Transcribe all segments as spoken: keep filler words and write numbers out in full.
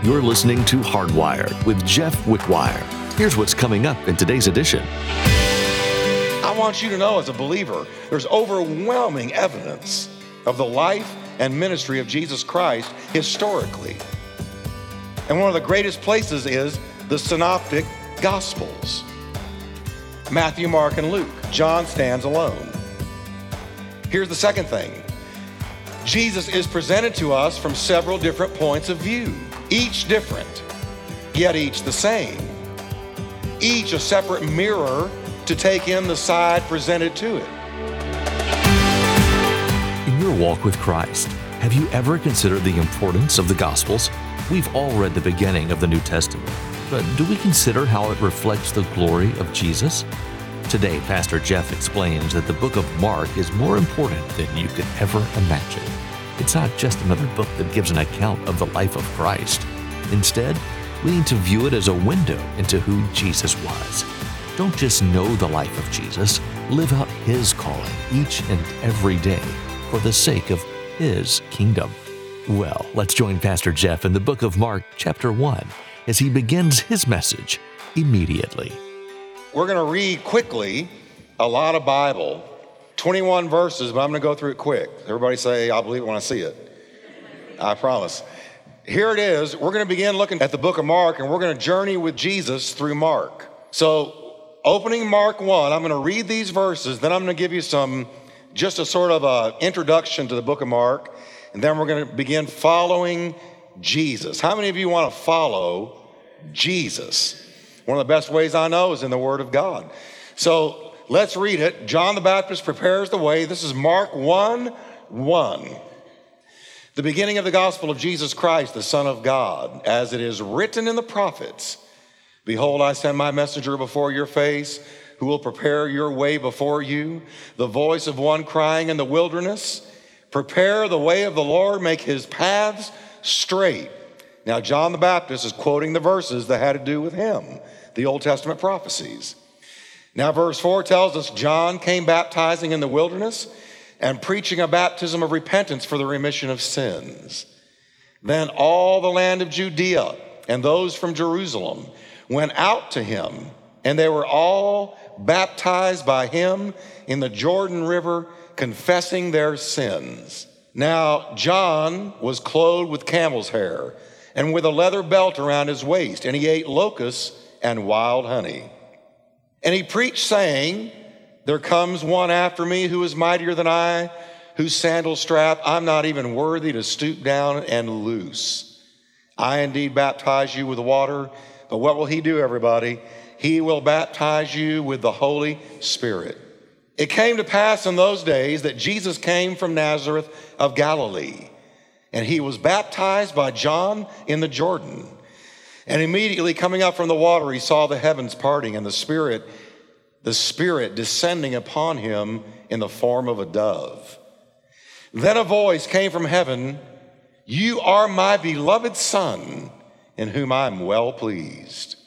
You're listening to Hardwired with Jeff Wickwire. Here's what's coming up in today's edition. I want you to know, as a believer, there's overwhelming evidence of the life and ministry of Jesus Christ historically. And one of the greatest places is the Synoptic Gospels. Matthew, Mark, and Luke. John stands alone. Here's the second thing. Jesus is presented to us from several different points of view, each different, yet each the same. Each a separate mirror to take in the side presented to it. In your walk with Christ, have you ever considered the importance of the Gospels? We've all read the beginning of the New Testament, but do we consider how it reflects the glory of Jesus? Today, Pastor Jeff explains that the book of Mark is more important than you could ever imagine. It's not just another book that gives an account of the life of Christ. Instead, we need to view it as a window into who Jesus was. Don't just know the life of Jesus, live out His calling each and every day for the sake of His kingdom. Well, let's join Pastor Jeff in the book of Mark, chapter one, as he begins his message immediately. We're going to read quickly a lot of Bible, twenty-one verses, but I'm going to go through it quick. Everybody say, I'll believe it when I see it. I promise. Here it is. We're going to begin looking at the book of Mark, and we're going to journey with Jesus through Mark. So, opening Mark one, I'm going to read these verses, then I'm going to give you some, just a sort of a introduction to the book of Mark, and then we're going to begin following Jesus. How many of you want to follow Jesus? One of the best ways I know is in the Word of God. So let's read it. John the Baptist prepares the way. This is Mark one one. The beginning of the gospel of Jesus Christ, the Son of God, as it is written in the prophets. Behold, I send my messenger before your face, who will prepare your way before you. The voice of one crying in the wilderness, prepare the way of the Lord, make his paths straight. Now, John the Baptist is quoting the verses that had to do with him, the Old Testament prophecies. Now, verse four tells us John came baptizing in the wilderness and preaching a baptism of repentance for the remission of sins. Then all the land of Judea and those from Jerusalem went out to him, and they were all baptized by him in the Jordan River, confessing their sins. Now, John was clothed with camel's hair and with a leather belt around his waist, and he ate locusts and wild honey. And he preached, saying, there comes one after me who is mightier than I, whose sandal strap I'm not even worthy to stoop down and loose. I indeed baptize you with water, but what will he do, everybody? He will baptize you with the Holy Spirit. It came to pass in those days that Jesus came from Nazareth of Galilee, and he was baptized by John in the Jordan. And immediately coming up from the water, he saw the heavens parting and the Spirit, the Spirit descending upon him in the form of a dove. Then a voice came from heaven, you are my beloved Son, in whom I am well pleased.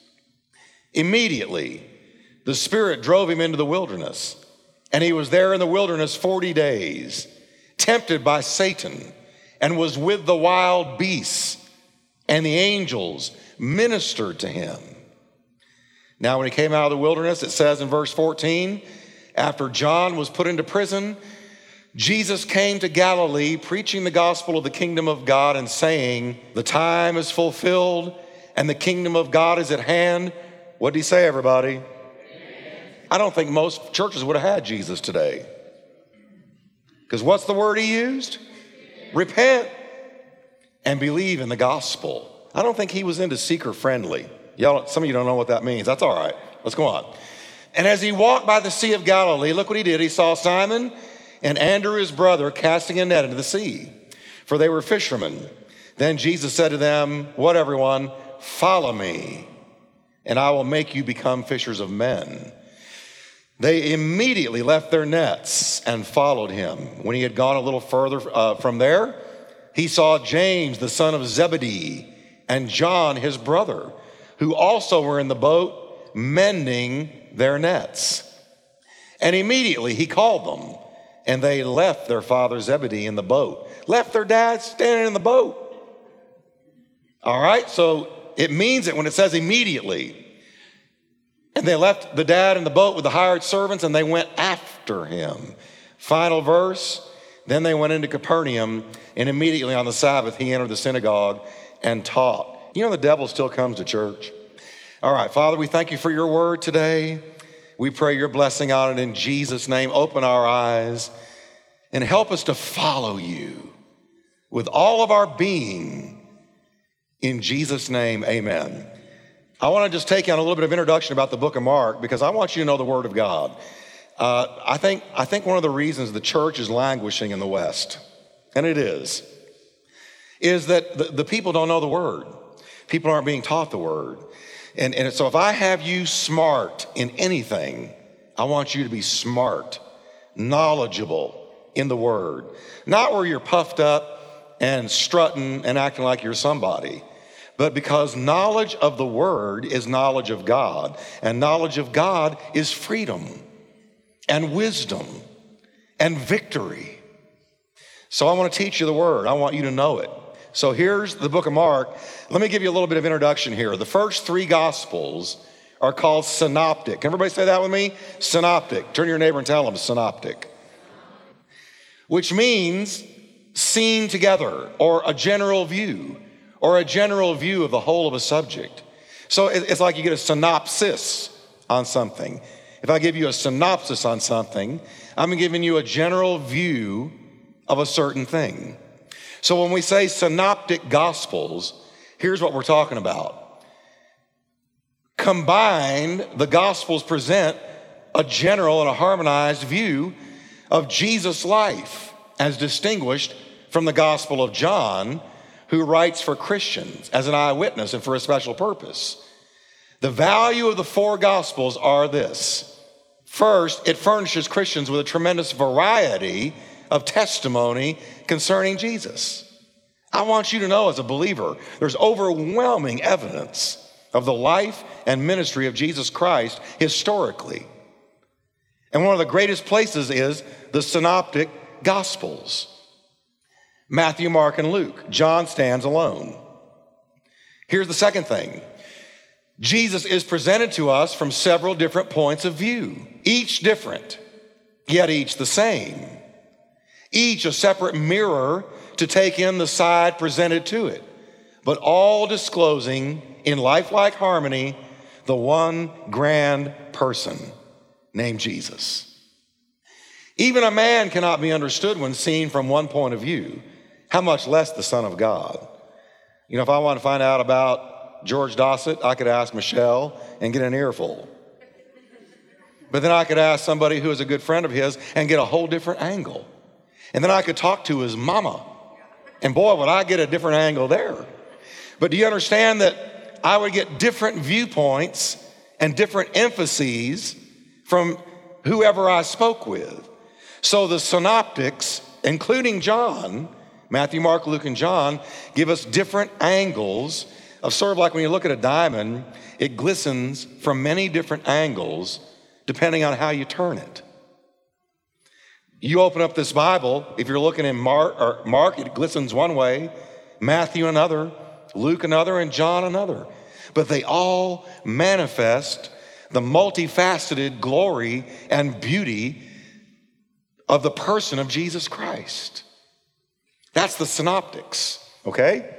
Immediately, the Spirit drove him into the wilderness, and he was there in the wilderness forty days, tempted by Satan, and was with the wild beasts, and the angels ministered to him. Now, when he came out of the wilderness, it says in verse fourteen, after John was put into prison, Jesus came to Galilee, preaching the gospel of the kingdom of God and saying, the time is fulfilled and the kingdom of God is at hand. What did he say, everybody? Amen. I don't think most churches would have had Jesus today. Because what's the word he used? Repent and believe in the gospel. I don't think he was into seeker friendly. Y'all, some of you don't know what that means. That's all right. Let's go on. And as he walked by the Sea of Galilee, look what he did. He saw Simon and Andrew, his brother, casting a net into the sea, for they were fishermen. Then Jesus said to them, what, everyone? Follow me, and I will make you become fishers of men. They immediately left their nets and followed him. When he had gone a little further uh, from there, he saw James, the son of Zebedee, and John, his brother, who also were in the boat, mending their nets. And immediately he called them, and they left their father Zebedee in the boat, left their dad standing in the boat. All right, so it means it when it says immediately. And they left the dad in the boat with the hired servants and they went after him. Final verse, then they went into Capernaum and immediately on the Sabbath he entered the synagogue and taught. You know the devil still comes to church. All right, Father, we thank you for your word today. We pray your blessing on it in Jesus' name. Open our eyes and help us to follow you with all of our being. In Jesus' name, amen. I want to just take you on a little bit of introduction about the book of Mark because I want you to know the word of God. Uh, I think, I think one of the reasons the church is languishing in the West, and it is, is that the, the people don't know the word. People aren't being taught the word. And, and so if I have you smart in anything, I want you to be smart, knowledgeable in the word. Not where you're puffed up and strutting and acting like you're somebody, but because knowledge of the word is knowledge of God, and knowledge of God is freedom and wisdom and victory. So I want to teach you the word. I want you to know it. So here's the book of Mark. Let me give you a little bit of introduction here. The first three gospels are called synoptic. Can everybody say that with me? Synoptic. Turn to your neighbor and tell them synoptic. Which means seen together, or a general view, or a general view of the whole of a subject. So it's like you get a synopsis on something. If I give you a synopsis on something, I'm giving you a general view of a certain thing. So when we say synoptic gospels, here's what we're talking about. Combined, the gospels present a general and a harmonized view of Jesus' life as distinguished from the Gospel of John, who writes for Christians as an eyewitness and for a special purpose. The value of the four gospels are this. First, it furnishes Christians with a tremendous variety of testimony concerning Jesus. I want you to know as a believer, there's overwhelming evidence of the life and ministry of Jesus Christ historically. And one of the greatest places is the synoptic gospels. Matthew, Mark, and Luke. John stands alone. Here's the second thing. Jesus is presented to us from several different points of view, each different, yet each the same. Each a separate mirror to take in the side presented to it, but all disclosing in lifelike harmony the one grand person named Jesus. Even a man cannot be understood when seen from one point of view, how much less the Son of God. You know, if I want to find out about George Dossett, I could ask Michelle and get an earful. But then I could ask somebody who is a good friend of his and get a whole different angle. And then I could talk to his mama. And boy, would I get a different angle there. But do you understand that I would get different viewpoints and different emphases from whoever I spoke with? So the synoptics, including John, Matthew, Mark, Luke, and John, give us different angles of sort of like when you look at a diamond, it glistens from many different angles depending on how you turn it. You open up this Bible, if you're looking in Mark, or Mark, it glistens one way, Matthew another, Luke another, and John another. But they all manifest the multifaceted glory and beauty of the person of Jesus Christ. That's the synoptics, okay?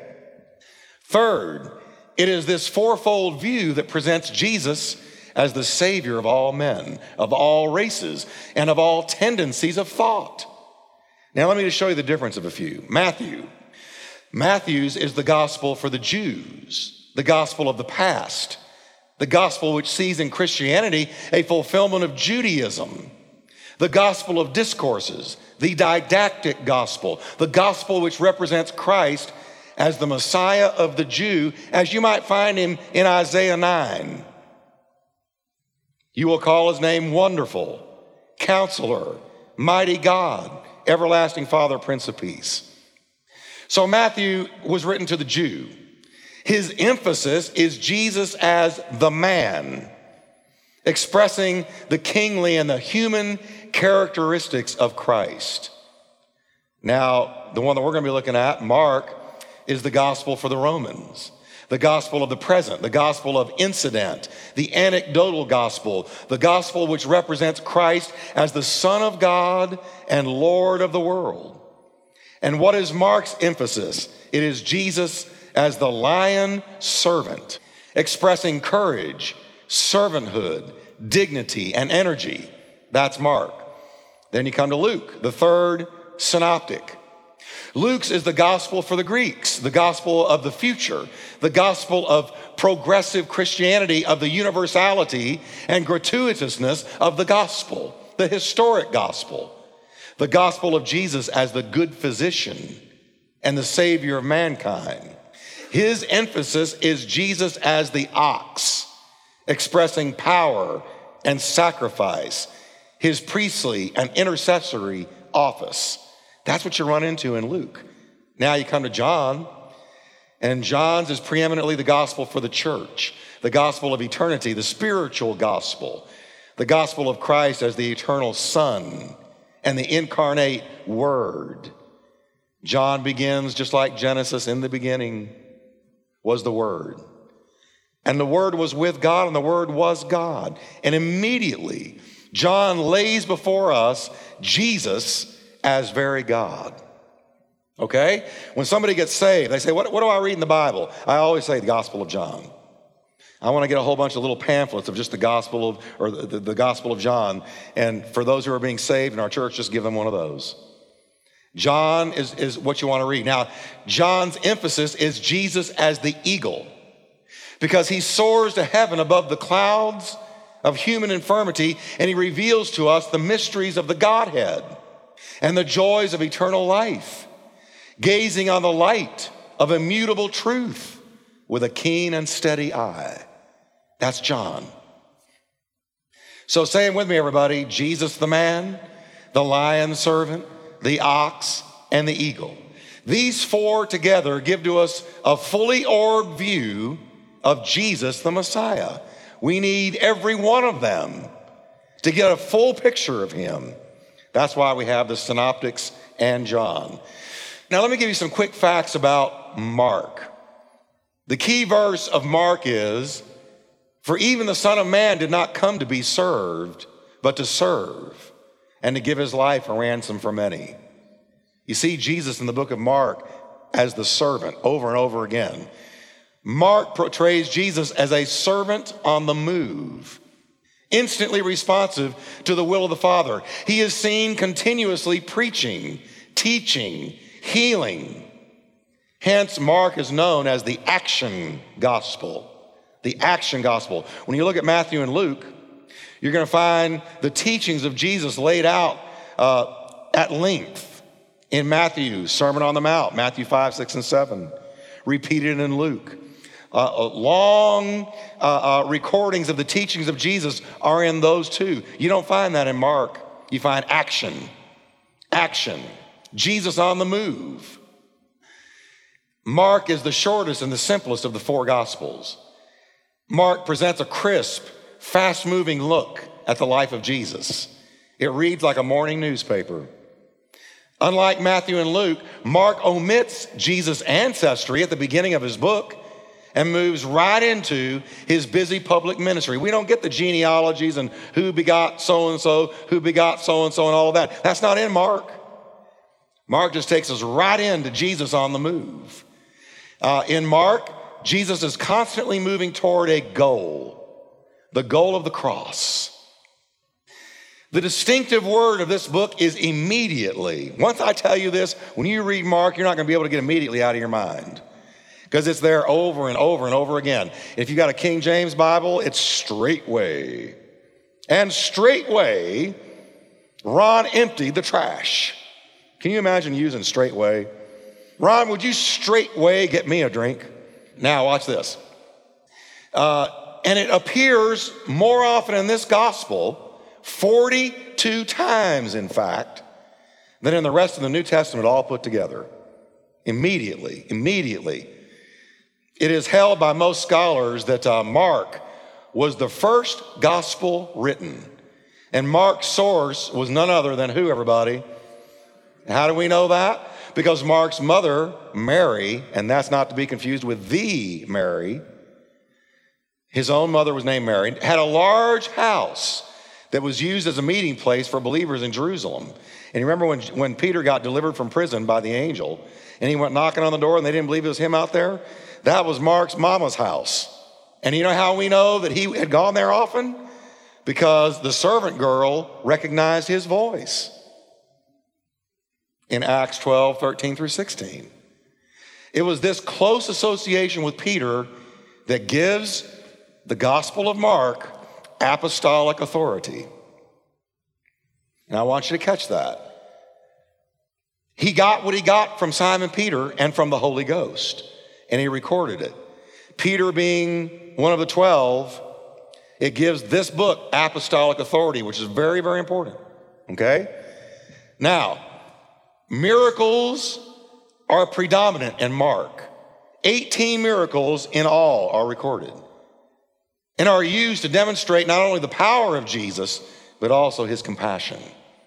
Third, it is this fourfold view that presents Jesus as the Savior of all men, of all races, and of all tendencies of thought. Now, let me just show you the difference of a few. Matthew. Matthew's is the gospel for the Jews, the gospel of the past, the gospel which sees in Christianity a fulfillment of Judaism, the gospel of discourses, the didactic gospel, the gospel which represents Christ as the Messiah of the Jew, as you might find him in Isaiah nine. You will call his name Wonderful, Counselor, Mighty God, Everlasting Father, Prince of Peace. So Matthew was written to the Jew. His emphasis is Jesus as the man, expressing the kingly and the human characteristics of Christ. Now, the one that we're going to be looking at, Mark, is the gospel for the Romans. the gospel of the present, the gospel of incident, the anecdotal gospel, the gospel which represents Christ as the Son of God and Lord of the world. And what is Mark's emphasis? It is Jesus as the lion servant, expressing courage, servanthood, dignity, and energy. That's Mark. Then you come to Luke, the third synoptic. Luke's is the gospel for the Greeks, the gospel of the future, the gospel of progressive Christianity, of the universality and gratuitousness of the gospel, the historic gospel, the gospel of Jesus as the good physician and the savior of mankind. His emphasis is Jesus as the ox, expressing power and sacrifice, his priestly and intercessory office. That's what you run into in Luke. Now you come to John, and John's is preeminently the gospel for the church, the gospel of eternity, the spiritual gospel, the gospel of Christ as the eternal Son and the incarnate Word. John begins just like Genesis. In the beginning was the Word. And the Word was with God, and the Word was God. And immediately, John lays before us Jesus as very God. Okay? When somebody gets saved, they say, what, what do I read in the Bible? I always say the Gospel of John. I want to get a whole bunch of little pamphlets of just the Gospel of, or the, the Gospel of John. And for those who are being saved in our church, just give them one of those. John is, is what you want to read. Now, John's emphasis is Jesus as the eagle, because he soars to heaven above the clouds of human infirmity, and he reveals to us the mysteries of the Godhead and the joys of eternal life, gazing on the light of immutable truth with a keen and steady eye. That's John. So say it with me, everybody. Jesus the man, the lion servant, the ox, and the eagle. These four together give to us a fully orbed view of Jesus the Messiah. We need every one of them to get a full picture of him. That's why we have the synoptics and John. Now, let me give you some quick facts about Mark. The key verse of Mark is, "For even the Son of Man did not come to be served, but to serve, and to give his life a ransom for many." You see Jesus in the book of Mark as the servant over and over again. Mark portrays Jesus as a servant on the move, instantly responsive to the will of the Father. He is seen continuously preaching, teaching, healing. Hence, Mark is known as the action gospel. The action gospel. When you look at Matthew and Luke, you're going to find the teachings of Jesus laid out uh, at length in Matthew's Sermon on the Mount, Matthew five, six, and seven, repeated in Luke. Uh, long uh, uh, recordings of the teachings of Jesus are in those two. You don't find that in Mark. You find action. Action. Jesus on the move. Mark is the shortest and the simplest of the four Gospels. Mark presents a crisp, fast-moving look at the life of Jesus. It reads like a morning newspaper. Unlike Matthew and Luke, Mark omits Jesus' ancestry at the beginning of his book and moves right into his busy public ministry. We don't get the genealogies and who begot so-and-so, who begot so-and-so, and all of that. That's not in Mark. Mark just takes us right into Jesus on the move. Uh, in Mark, Jesus is constantly moving toward a goal, the goal of the cross. The distinctive word of this book is immediately. Once I tell you this, when you read Mark, you're not going to be able to get immediately out of your mind, because it's there over and over and over again. If you got a King James Bible, it's straightway. And straightway, Ron emptied the trash. Can you imagine using straightway? Ron, would you straightway get me a drink? Now, watch this. Uh, and it appears more often in this gospel, forty-two times, in fact, than in the rest of the New Testament all put together. Immediately, immediately. It is held by most scholars that uh, Mark was the first gospel written. And Mark's source was none other than who, everybody? How do we know that? Because Mark's mother, Mary, and that's not to be confused with the Mary, his own mother was named Mary, had a large house that was used as a meeting place for believers in Jerusalem. And you remember when, when Peter got delivered from prison by the angel, and he went knocking on the door and they didn't believe it was him out there? That was Mark's mama's house. And you know how we know that he had gone there often? Because the servant girl recognized his voice in Acts twelve, thirteen through sixteen. It was this close association with Peter that gives the Gospel of Mark apostolic authority. And I want you to catch that. He got what he got from Simon Peter and from the Holy Ghost, and he recorded it. Peter being one of the twelve, it gives this book apostolic authority, which is very, very important, okay? Now, miracles are predominant in Mark. eighteen miracles in all are recorded and are used to demonstrate not only the power of Jesus, but also his compassion.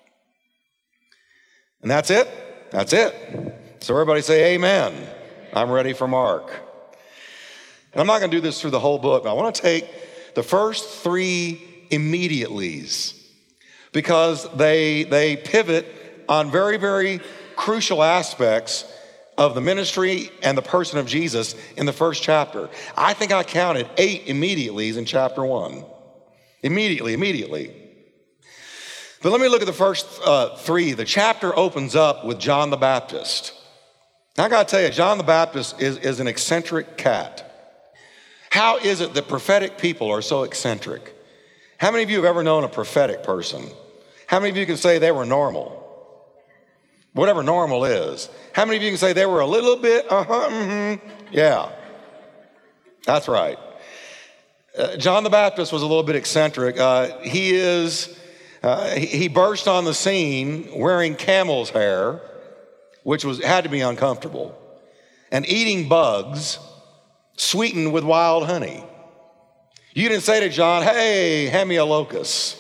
And that's it. That's it. So everybody say amen. I'm ready for Mark. And I'm not going to do this through the whole book, but I want to take the first three immediatelys because they, they pivot on very, very crucial aspects of the ministry and the person of Jesus in the first chapter. I think I counted eight immediatelys in chapter one. Immediately, immediately. But let me look at the first uh, three. The chapter opens up with John the Baptist. Now, I got to tell you, John the Baptist is, is an eccentric cat. How is it that prophetic people are so eccentric? How many of you have ever known a prophetic person? How many of you can say they were normal? Whatever normal is. How many of you can say they were a little bit, uh-huh, mm-hmm, yeah. That's right. Uh, John the Baptist was a little bit eccentric. Uh, he is, uh, he, he burst on the scene wearing camel's hair, which was had to be uncomfortable, and eating bugs sweetened with wild honey. You didn't say to John, hey, hand me a locust.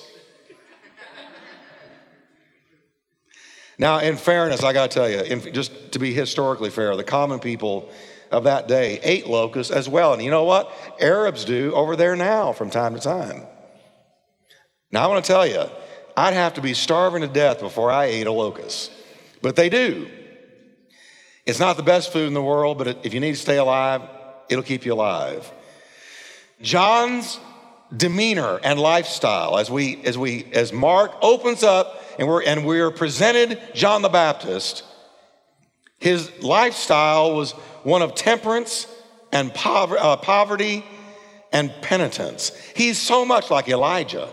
Now, in fairness, I got to tell you, in, just to be historically fair, the common people of that day ate locusts as well. And you know what? Arabs do over there now from time to time. Now, I want to tell you, I'd have to be starving to death before I ate a locust. But they do. It's not the best food in the world, but if you need to stay alive, it'll keep you alive. John's demeanor and lifestyle as we as we as Mark opens up and we're and we're presented John the Baptist, his lifestyle was one of temperance and pover- uh, poverty and penitence. He's so much like Elijah.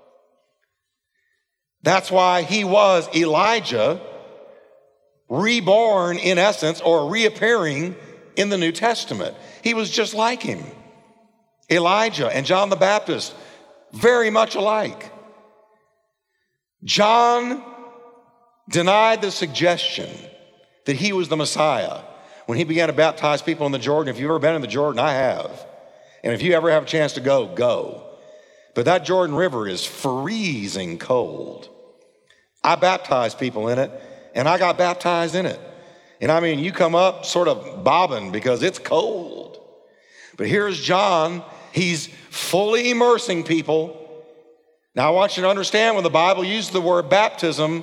That's why he was Elijah, reborn in essence or reappearing in the New Testament. He was just like him. Elijah and John the Baptist, very much alike. John denied the suggestion that he was the Messiah when he began to baptize people in the Jordan. If you've ever been in the Jordan, I have. And if you ever have a chance to go, go. But that Jordan River is freezing cold. I baptized people in it, and I got baptized in it. And I mean, you come up sort of bobbing because it's cold. But here's John. He's fully immersing people. Now, I want you to understand when the Bible uses the word baptism,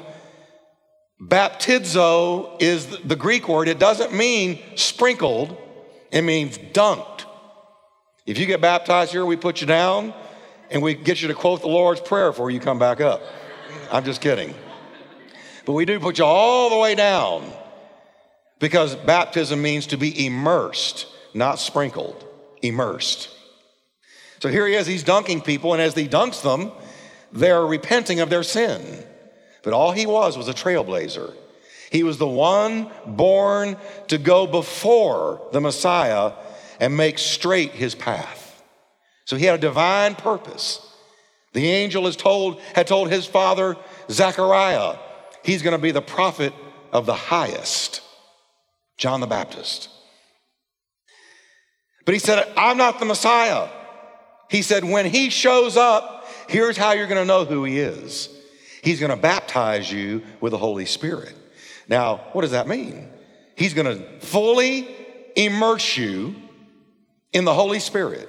baptizo is the Greek word. It doesn't mean sprinkled. It means dunked. If you get baptized here, we put you down and we get you to quote the Lord's Prayer before you come back up. I'm just kidding. But we do put you all the way down because baptism means to be immersed, not sprinkled, immersed. So here he is, he's dunking people, and as he dunks them, they're repenting of their sin. But all he was was a trailblazer. He was the one born to go before the Messiah and make straight his path. So he had a divine purpose. The angel is told, had told his father, Zechariah, he's going to be the prophet of the highest, John the Baptist. But he said, I'm not the Messiah. He said, when he shows up, here's how you're going to know who he is. He's going to baptize you with the Holy Spirit. Now, what does that mean? He's going to fully immerse you in the Holy Spirit.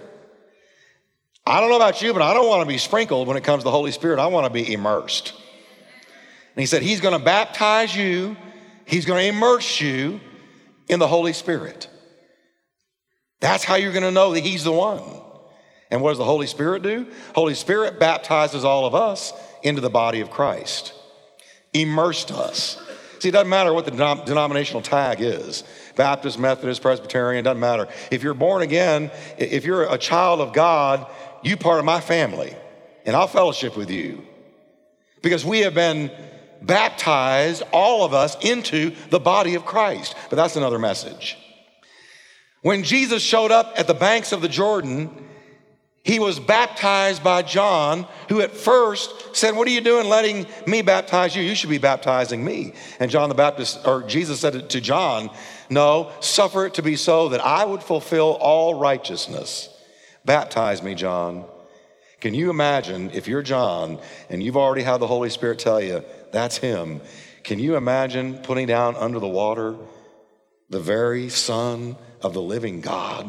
I don't know about you, but I don't want to be sprinkled when it comes to the Holy Spirit. I want to be immersed. And he said he's going to baptize you. He's going to immerse you in the Holy Spirit. That's how you're going to know that he's the one. And what does the Holy Spirit do? Holy Spirit baptizes all of us into the body of Christ. Immersed us. See, it doesn't matter what the denom- denominational tag is. Baptist, Methodist, Presbyterian, doesn't matter. If you're born again, if you're a child of God, you part of my family, and I'll fellowship with you. Because we have been baptized, all of us, into the body of Christ. But that's another message. When Jesus showed up at the banks of the Jordan, he was baptized by John, who at first said, what are you doing letting me baptize you? You should be baptizing me. And John the Baptist, or Jesus said to John, no, suffer it to be so that I would fulfill all righteousness. Baptize me, John. Can you imagine if you're John and you've already had the Holy Spirit tell you, that's him. Can you imagine putting down under the water the very Son of the living God?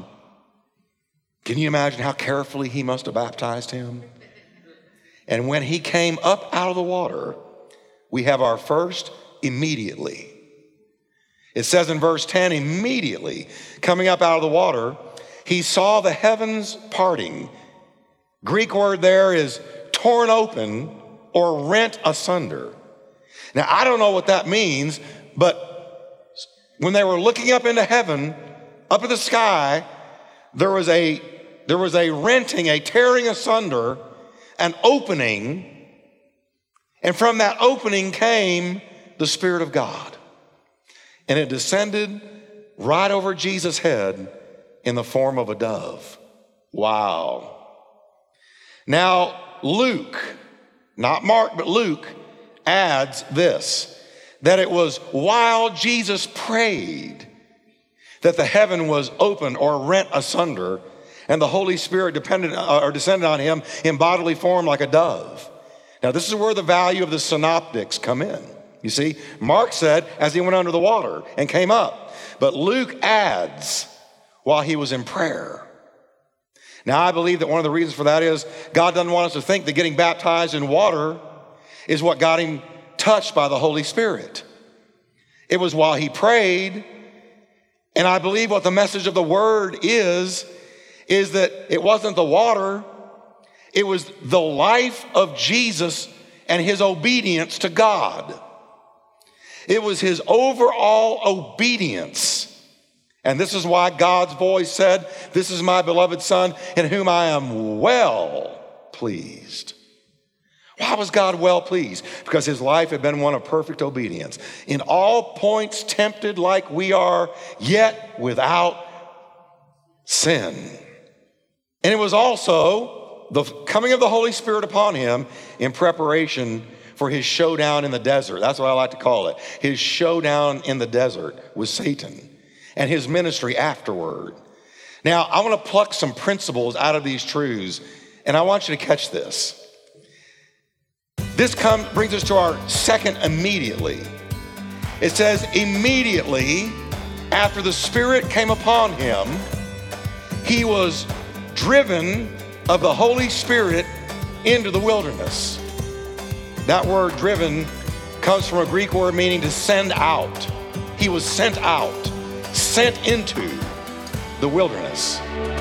Can you imagine how carefully he must have baptized him? And when he came up out of the water, we have our first immediately. It says in verse ten, immediately coming up out of the water, he saw the heavens parting. Greek word there is torn open or rent asunder. Now, I don't know what that means, but when they were looking up into heaven, up in the sky, there was a there was a renting, a tearing asunder, an opening, and from that opening came the Spirit of God. And it descended right over Jesus' head in the form of a dove. Wow. Now, Luke, not Mark, but Luke, adds this, that it was while Jesus prayed that the heaven was opened or rent asunder, and the Holy Spirit depended uh, or descended on him in bodily form like a dove. Now, this is where the value of the synoptics come in. You see, Mark said as he went under the water and came up, but Luke adds while he was in prayer. Now, I believe that one of the reasons for that is God doesn't want us to think that getting baptized in water is what got him touched by the Holy Spirit. It was while he prayed, and I believe what the message of the word is, is that it wasn't the water, it was the life of Jesus and his obedience to God. It was his overall obedience. And this is why God's voice said, this is my beloved Son in whom I am well pleased. Why was God well pleased? Because his life had been one of perfect obedience. In all points tempted like we are, yet without sin. And it was also the coming of the Holy Spirit upon him in preparation for his showdown in the desert. That's what I like to call it. His showdown in the desert with Satan and his ministry afterward. Now, I want to pluck some principles out of these truths, and I want you to catch this. This comes brings us to our second immediately. It says, immediately after the Spirit came upon him, he was driven of the Holy Spirit into the wilderness. That word driven comes from a Greek word meaning to send out. He was sent out, sent into the wilderness.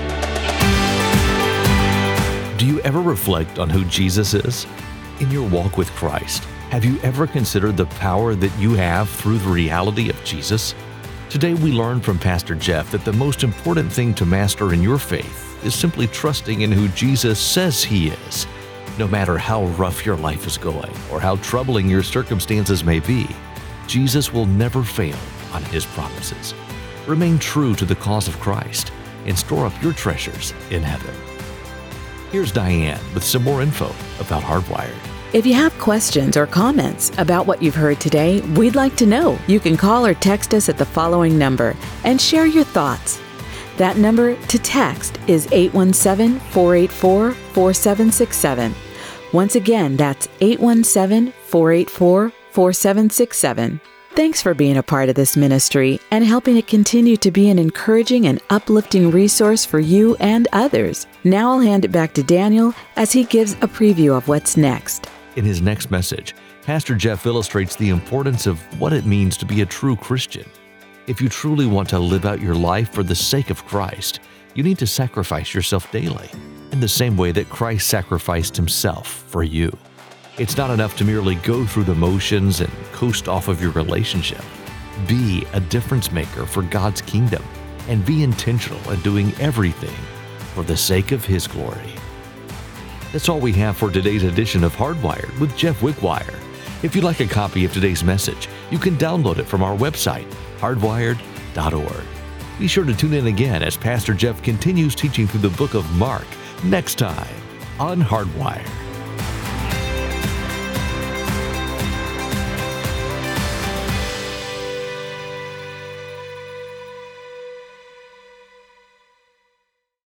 Do you ever reflect on who Jesus is? In your walk with Christ, have you ever considered the power that you have through the reality of Jesus? Today we learn from Pastor Jeff that the most important thing to master in your faith is simply trusting in who Jesus says he is. No matter how rough your life is going or how troubling your circumstances may be, Jesus will never fail on his promises. Remain true to the cause of Christ and store up your treasures in heaven. Here's Diane with some more info about Hardwired. If you have questions or comments about what you've heard today, we'd like to know. You can call or text us at the following number and share your thoughts. That number to text is eight one seven, four eight four, four seven six seven. Once again, that's eight one seven, four eight four, four seven six seven. Thanks for being a part of this ministry and helping it continue to be an encouraging and uplifting resource for you and others. Now I'll hand it back to Daniel as he gives a preview of what's next. In his next message, Pastor Jeff illustrates the importance of what it means to be a true Christian. If you truly want to live out your life for the sake of Christ, you need to sacrifice yourself daily, in the same way that Christ sacrificed himself for you. It's not enough to merely go through the motions and coast off of your relationship. Be a difference maker for God's kingdom and be intentional in doing everything for the sake of His glory. That's all we have for today's edition of Hardwired with Jeff Wickwire. If you'd like a copy of today's message, you can download it from our website, hardwired dot org. Be sure to tune in again as Pastor Jeff continues teaching through the book of Mark next time on Hardwired.